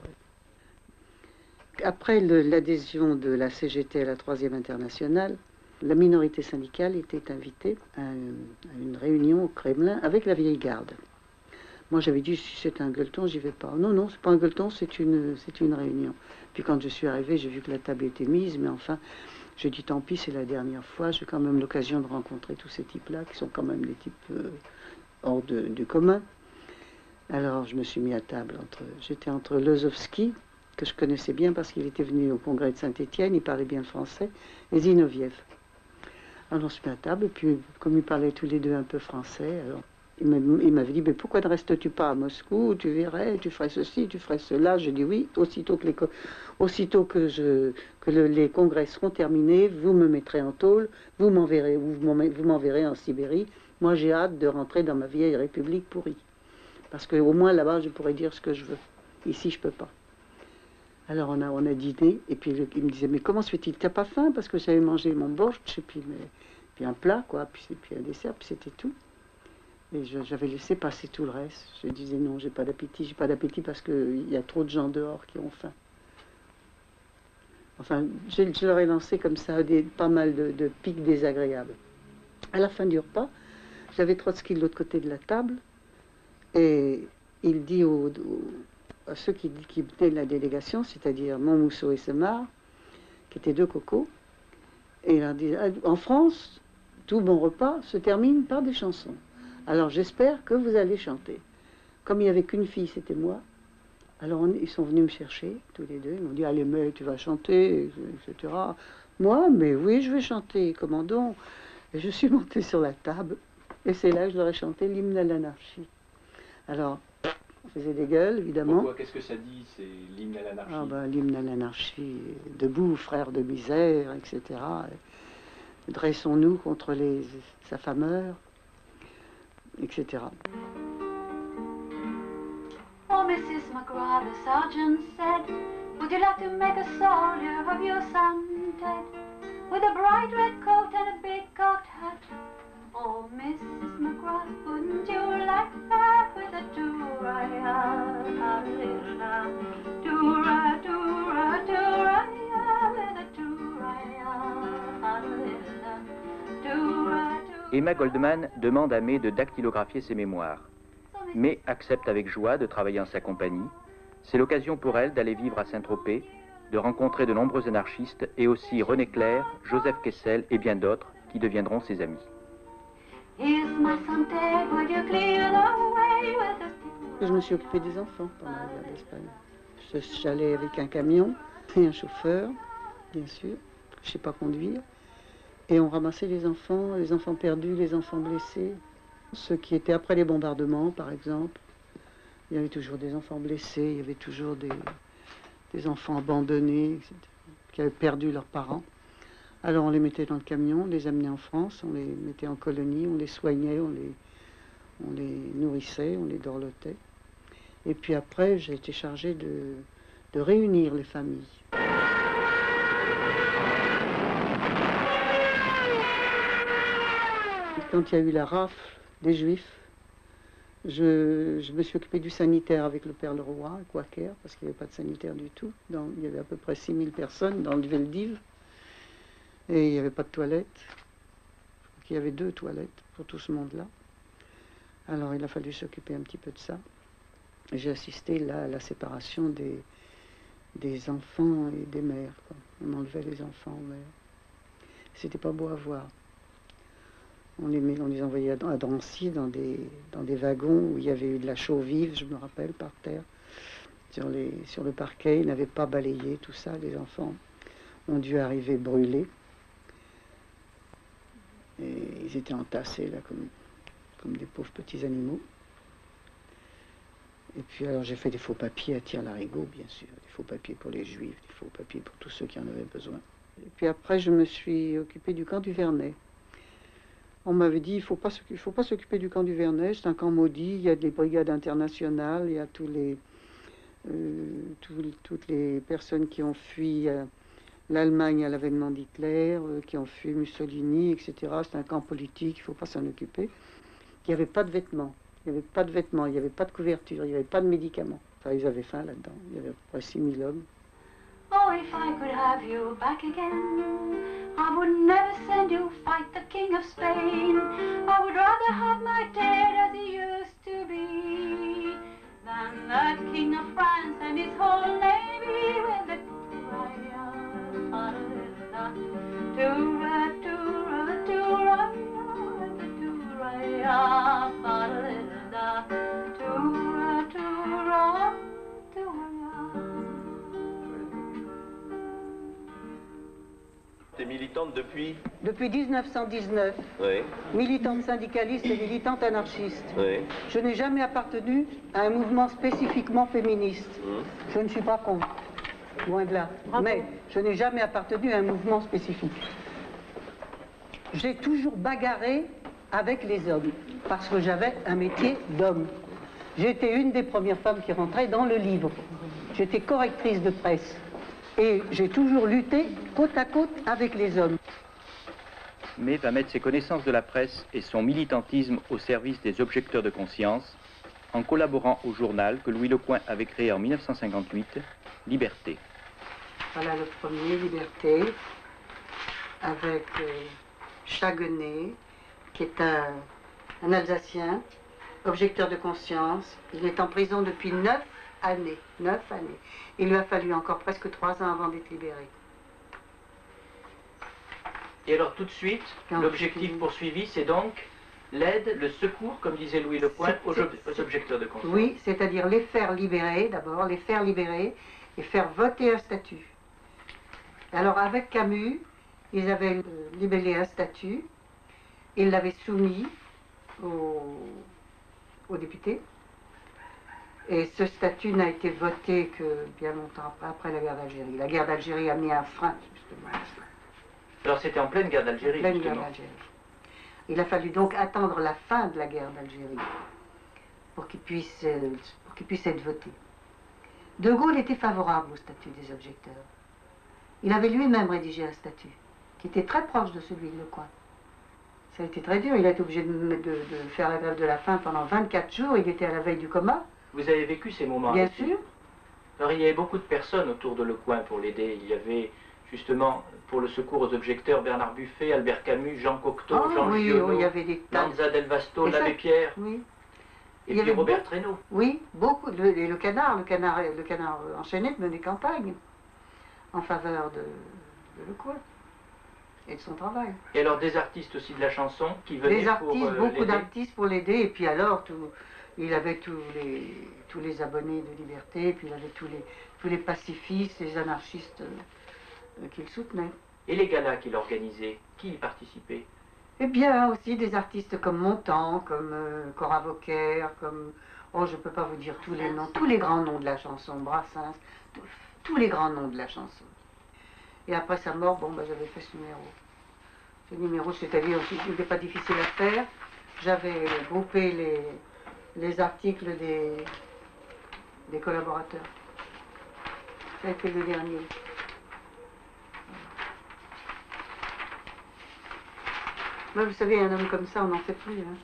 Après l'adhésion de la C G T à la Troisième Internationale, la minorité syndicale était invitée à une réunion au Kremlin avec la vieille garde. Moi j'avais dit, si c'est un gueuleton, j'y vais pas. Non, non, c'est pas un gueuleton, c'est une, c'est une réunion. Puis quand je suis arrivée, j'ai vu que la table était mise, mais enfin... J'ai dit, tant pis, c'est la dernière fois, j'ai quand même l'occasion de rencontrer tous ces types-là, qui sont quand même des types euh, hors de, du commun. Alors, je me suis mis à table. entre, J'étais entre Lozovski, que je connaissais bien parce qu'il était venu au congrès de Saint-Étienne, il parlait bien le français, et Zinoviev. Alors, on se met à table, et puis, comme ils parlaient tous les deux un peu français, alors, il m'avait dit, mais pourquoi ne restes-tu pas à Moscou? Tu verrais, tu ferais ceci, tu ferais cela. J'ai dit oui, aussitôt que les, aussitôt que je, que le, les congrès seront terminés, vous me mettrez en tôle, vous m'enverrez, vous m'enverrez en Sibérie. Moi, j'ai hâte de rentrer dans ma vieille république pourrie. Parce qu'au moins, là-bas, je pourrais dire ce que je veux. Ici, je ne peux pas. Alors, on a, on a dîné, et puis il me disait, mais comment se fait-il? T'as pas faim? Parce que j'avais mangé mon borscht, et puis, mais, puis un plat, quoi, puis, puis un dessert, puis c'était tout. Et j'avais laissé passer tout le reste. Je disais non, j'ai pas d'appétit, j'ai pas d'appétit parce qu'il y a trop de gens dehors qui ont faim. Enfin, je, je leur ai lancé comme ça des, pas mal de, de pics désagréables. À la fin du repas, j'avais Trotsky de l'autre côté de la table, et il dit aux, aux, à ceux qui, qui venaient de la délégation, c'est-à-dire Montmousseau et Semard, qui étaient deux cocos, Et il a dit, en France, tout bon repas se termine par des chansons. Alors j'espère que vous allez chanter. Comme il n'y avait qu'une fille, c'était moi. Alors on, ils sont venus me chercher, tous les deux. Ils m'ont dit, allez mais tu vas chanter, et cetera. Moi, mais oui, je vais chanter, comment donc? Et je suis montée sur la table, et c'est là que je leur ai chanté l'hymne à l'anarchie. Alors, on faisait des gueules, évidemment. Pourquoi? Qu'est-ce que ça dit, c'est l'hymne à l'anarchie? Ah ben, l'hymne à l'anarchie, debout, frères de misère, et cetera. Dressons-nous contre les affameurs, et cetera. Oh, Missus McGrath, the sergeant said, would you like to make a soldier of your son Ted? With a bright red coat and a big cocked hat. Oh, Missus McGrath, wouldn't you like that? With a do-ra-ya, ha-little-da, do-ra, do-ra, do-ra-ya, with a do-ra-ya, ha-little-da, do-ra, do-ra. Emma Goldman demande à May de dactylographier ses mémoires. May accepte avec joie de travailler en sa compagnie. C'est l'occasion pour elle d'aller vivre à Saint-Tropez, de rencontrer de nombreux anarchistes et aussi René Clair, Joseph Kessel et bien d'autres qui deviendront ses amis. Je me suis occupée des enfants pendant la guerre d'Espagne. J'allais avec un camion et un chauffeur, bien sûr, je ne sais pas conduire, et on ramassait les enfants, les enfants perdus, les enfants blessés. Ceux qui étaient après les bombardements, par exemple, il y avait toujours des enfants blessés, il y avait toujours des, des enfants abandonnés, et cetera, qui avaient perdu leurs parents. Alors on les mettait dans le camion, on les amenait en France, on les mettait en colonie, on les soignait, on les, on les nourrissait, on les dorlotait. Et puis après, j'ai été chargée de, de réunir les familles. Quand il y a eu la rafle des Juifs, je, je me suis occupée du sanitaire avec le Père Leroy, à Quaker, parce qu'il n'y avait pas de sanitaire du tout. Dans, il y avait à peu près six mille personnes dans le Veldiv, et il n'y avait pas de toilettes. Il y avait deux toilettes pour tout ce monde-là. Alors il a fallu s'occuper un petit peu de ça. J'ai assisté là à la séparation des, des enfants et des mères, quoi. On enlevait les enfants, mais c'était pas beau à voir. On les, on les envoyait à Drancy dans des, dans des wagons où il y avait eu de la chaux vive, je me rappelle, par terre. Sur, les, sur le parquet, ils n'avaient pas balayé tout ça. Les enfants ont dû arriver brûlés. Et ils étaient entassés là comme, comme des pauvres petits animaux. Et puis alors j'ai fait des faux papiers à Tire-Larigot, bien sûr. Des faux papiers pour les Juifs, des faux papiers pour tous ceux qui en avaient besoin. Et puis après, je me suis occupée du camp du Vernet. On m'avait dit, il ne faut pas s'occuper du camp du Vernet, c'est un camp maudit, il y a des brigades internationales, il y a tous les, euh, tous, toutes les personnes qui ont fui euh, l'Allemagne à l'avènement d'Hitler, euh, qui ont fui Mussolini, et cetera. C'est un camp politique, il ne faut pas s'en occuper. Il n'y avait pas de vêtements, il n'y avait pas de vêtements, il n'y avait pas de couverture, il n'y avait pas de médicaments. Enfin, ils avaient faim là-dedans, il y avait à peu près six mille hommes. Oh, if I could have you back again, I would never send you fight the King of Spain. I would rather have my dad as he used to be than that King of France and his whole navy with the T'es militante depuis Depuis mille neuf cent dix-neuf. Oui. Militante syndicaliste et militante anarchiste. Oui. Je n'ai jamais appartenu à un mouvement spécifiquement féministe. Mmh. Je ne suis pas contre, loin de là. Bravo. Mais je n'ai jamais appartenu à un mouvement spécifique. J'ai toujours bagarré avec les hommes, parce que j'avais un métier d'homme. J'étais une des premières femmes qui rentrait dans le livre. J'étais correctrice de presse. Et j'ai toujours lutté côte à côte avec les hommes. May va mettre ses connaissances de la presse et son militantisme au service des objecteurs de conscience en collaborant au journal que Louis Lecoing avait créé en mille neuf cent cinquante-huit, Liberté. Voilà le premier, Liberté, avec euh, Chaguenet, qui est un, un Alsacien, objecteur de conscience. Il est en prison depuis neuf années. Neuf années. Il lui a fallu encore presque trois ans avant d'être libéré. Et alors tout de suite, l'objectif poursuivi, c'est donc l'aide, le secours, comme disait Louis Lecoing, aux, aux objecteurs de conscience. Oui, c'est-à-dire les faire libérer d'abord, les faire libérer et faire voter un statut. Alors avec Camus, ils avaient libellé un statut, ils l'avaient soumis aux, aux députés, et ce statut n'a été voté que bien longtemps après, après la guerre d'Algérie. La guerre d'Algérie a mis un frein, justement. Alors c'était en pleine guerre d'Algérie, pleine guerre d'Algérie. Il a fallu donc attendre la fin de la guerre d'Algérie pour qu'il puisse, euh, pour qu'il puisse être voté. De Gaulle était favorable au statut des objecteurs. Il avait lui-même rédigé un statut qui était très proche de celui de Lecoing. Ça a été très dur, il a été obligé de, de, de faire la grève de la faim pendant vingt-quatre jours, il était à la veille du coma. Vous avez vécu ces moments? Bien sûr. Alors il y avait beaucoup de personnes autour de Lecoing pour l'aider. Il y avait justement, pour le secours aux objecteurs, Bernard Buffet, Albert Camus, Jean Cocteau, oh, Jean oui, Giono, oui, il y avait des tas. Lanza del Vasto, l'Abbé Pierre, oui. et il y puis avait Robert beaucoup, Trénaud. Oui, beaucoup. Le, et le canard, le canard, le canard enchaîné menait campagne en faveur de, de Lecoing et de son travail. Et alors des artistes aussi de la chanson qui venaient des artistes, pour euh, beaucoup d'artistes pour l'aider, et puis alors tout, il avait tous les, tous les abonnés de Liberté, et puis il avait tous les, tous les pacifistes, les anarchistes euh, qu'il soutenait. Et les galas qu'il organisait, qui y participait? Eh bien aussi des artistes comme Montand, comme euh, Cora Vauquer, comme, oh je ne peux pas vous dire tous les noms, tous les grands noms de la chanson, Brassens, tous, tous les grands noms de la chanson. Et après sa mort, bon, ben, j'avais fait ce numéro. Ce numéro, c'est-à-dire, il n'était pas difficile à faire. J'avais groupé les, les articles des, des collaborateurs. Ça a été le dernier. Mais vous savez, un homme comme ça, on n'en fait plus. Hein.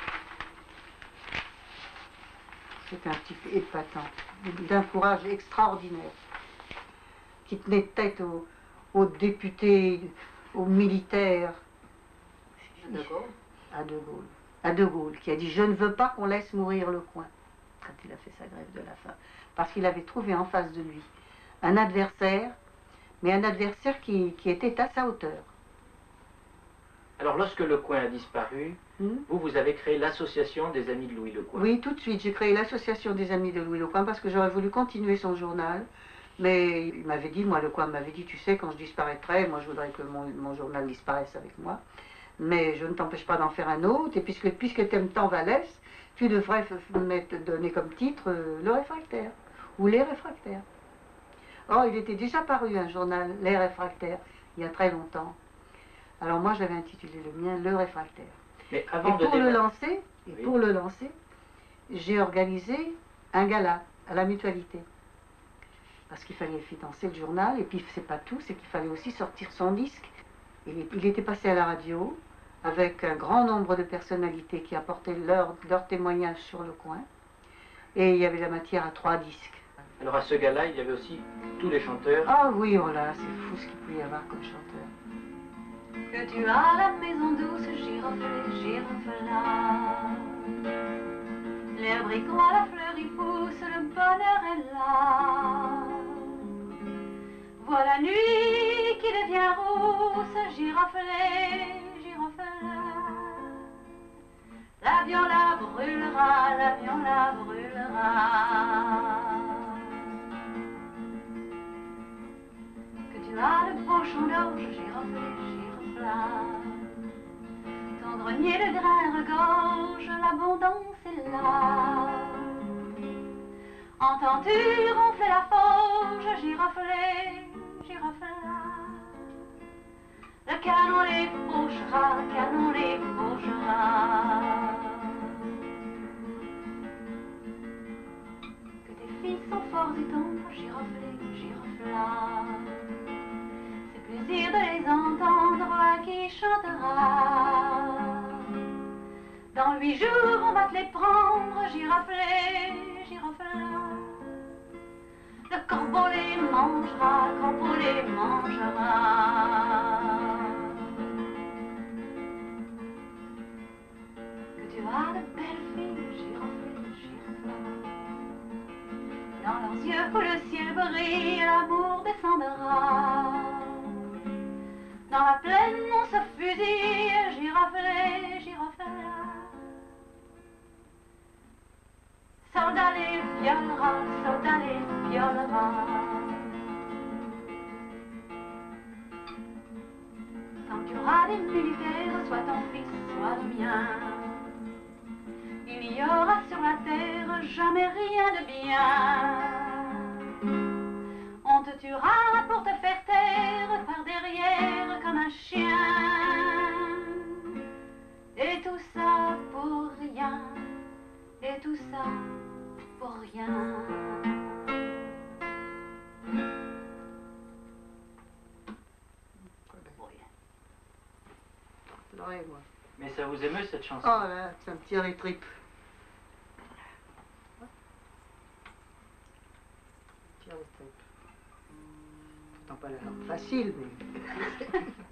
C'était un type épatant, d'un courage extraordinaire, qui tenait tête aux, aux députés, aux militaires. De Gaulle. À De Gaulle. À De Gaulle, qui a dit « Je ne veux pas qu'on laisse mourir Lecoing » quand il a fait sa grève de la faim. Parce qu'il avait trouvé en face de lui un adversaire, mais un adversaire qui, qui était à sa hauteur. Alors lorsque Lecoing a disparu, hmm? vous, vous avez créé l'association des Amis de Louis Lecoing. Oui, tout de suite, j'ai créé l'association des Amis de Louis Lecoing parce que j'aurais voulu continuer son journal. Mais il m'avait dit, moi Lecoing m'avait dit, tu sais, quand je disparaîtrai, moi je voudrais que mon, mon journal disparaisse avec moi. Mais je ne t'empêche pas d'en faire un autre, et puisque, puisque tu aimes tant Vallès, tu devrais mettre, donner comme titre euh, Le Réfractaire, ou Les Réfractaires. Or, il était déjà paru un journal, Les Réfractaires, il y a très longtemps. Alors moi, j'avais intitulé le mien Le Réfractaire. Mais avant et pour de le lancer, et oui. pour le lancer, j'ai organisé un gala à la Mutualité. Parce qu'il fallait financer le journal, et puis c'est pas tout, c'est qu'il fallait aussi sortir son disque. Il, il était passé à la radio, avec un grand nombre de personnalités qui apportaient leur, leur témoignage sur Lecoing, et il y avait la matière à trois disques. Alors à ce gala, il y avait aussi tous les chanteurs. Ah oui, oh là, c'est fou ce qu'il peut y avoir comme chanteur. Que tu as la maison douce, girofle, girofla. L'herbe à la fleur y pousse, le bonheur est là. Voilà nuit qui devient rousse, girofle, girofla. L'avion la brûlera, l'avion la brûlera. Que tu as le beau champ d'orge, girofle, girofla. Ton grenier de grains regorge, l'abondance est là. Entends-tu ronfler la forge, girofle, girofla. Le canon les fauchera, le canon les fauchera. Que tes fils sont forts et tendres, girofle, girofla. C'est plaisir de les entendre, à qui chantera. Dans huit jours, on va te les prendre, girofle, girofla. Le corbeau les mangera, le corbeau les mangera. Que tu as de belles filles, girofle, girofla. Dans leurs yeux où le ciel brille, l'amour descendra. Dans la plaine, on se fusille, giroflée, giroflée. Soldat les violera, soldat les violera. Quand tu auras des militaires, soit ton fils, soit le mien. Il n'y aura sur la terre jamais rien de bien. On te tuera pour te faire taire par derrière comme un chien. Et tout ça pour rien. Et tout ça pour rien. Ouais, Mais ça vous émeut cette chanson? Oh là, ça me tire les tripes. Ça me tire les tripes. C'est pas la langue facile, mais...